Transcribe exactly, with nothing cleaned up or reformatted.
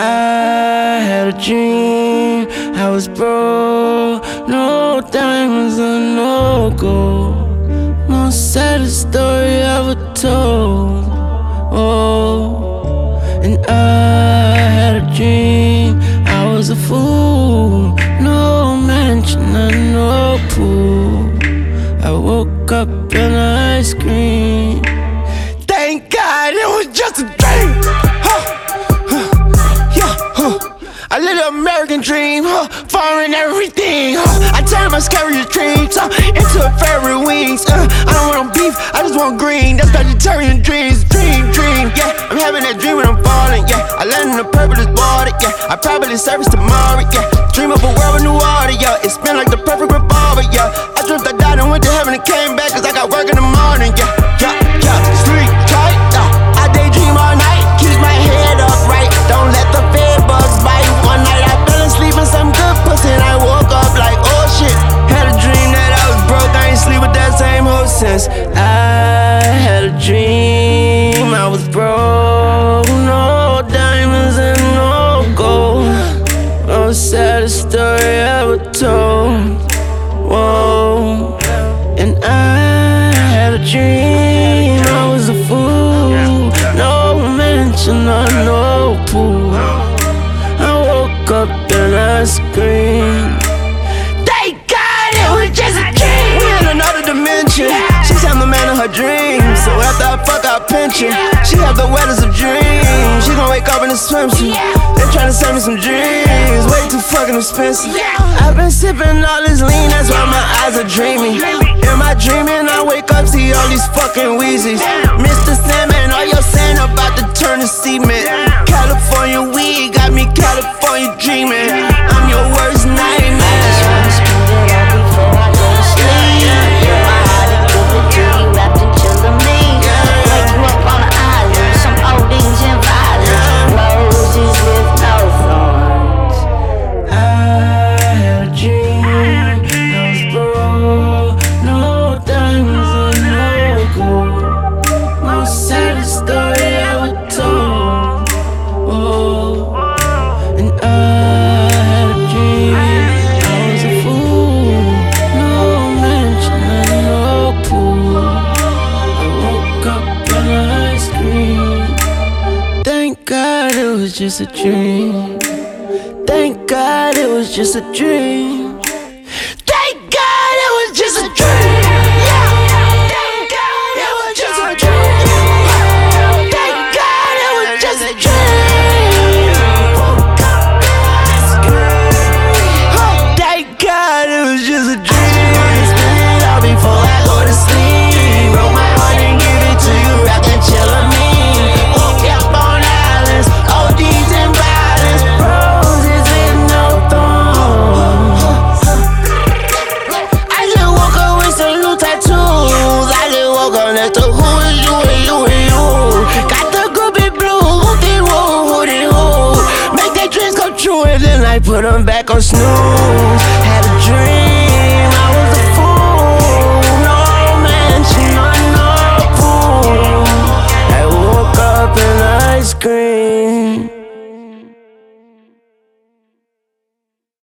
I had a dream, I was broke, no diamonds and no gold. Most saddest story ever told. Oh, and I had a dream, I was a fool, no mansion and no pool. I woke up in ice cream. Thank God it was just a dream. Huh. I live the American dream, huh? Foreign everything, huh? I turn my scariest dreams uh, into a fairy wings. Uh, I don't want beef, I just want green. That's vegetarian dreams, dream, dream. Yeah, I'm having that dream when I'm falling. Yeah, I land in the purplest water. Yeah, I probably service tomorrow. Yeah, dream of a world with new water. Yeah, it's been like the perfect revolver. Yeah, I dreamt I died and went to heaven and came back 'cause I got work in the morning. Yeah, yeah, yeah. Sleep tight. Uh, I daydream all night, keep my head up right. Don't let the bed bugs bite. One night I fell asleep in some good pussy and I woke up like, oh shit. Had a dream that I was broke, I ain't sleep with that same hoe since. I had a dream, I was broke, no diamonds and no gold. Most saddest story ever told. Whoa, and I had a dream, I was a fool, no mansion or no pool. Up and I scream. Thank God it was just a dream. We in another dimension. She's having the man of her dreams. So after I fuck out pension, she have the wettest of dreams. She gon' wake up in a swimsuit. They tryna sell me some dreams. Way too fucking expensive. I've been sipping all this lean, that's why my eyes are dreamy. In my dreaming, I wake up, see all these fucking Weezys. Mister Sandman, all your sand about to turn to cement. California weed got me California dreaming. I'm your worst nightmare. I just wanna spend it all before I go to sleep. My heart is good to you, wrapped in chillin' wake you up on an island, some Odins and violets, roses with no thorns. I had a dream, I was broke, no diamonds and no gold. Most saddest story ever told. Oh, and I had a dream, I was a fool, no mansion and no pool. I woke up and I screamed. Thank God it was just a dream. Thank God it was just a dream. Thank God it was just a dream. Yeah. Thank God it was just a dream. Thank God it was just a dream. Thank God it was just a dream. Spend it all before I go to sleep. Broke my heart and give it to you, wrapped in chillin'. Woke up on islands, O Ds and violence, roses with no thorns. I just woke up with some new tattoos. I just woke up next to who is you and you and you. Got the groupie blue, whoopty woo, whoopty woo. Make their dreams come true and then I put them back on snooze. Had a dream.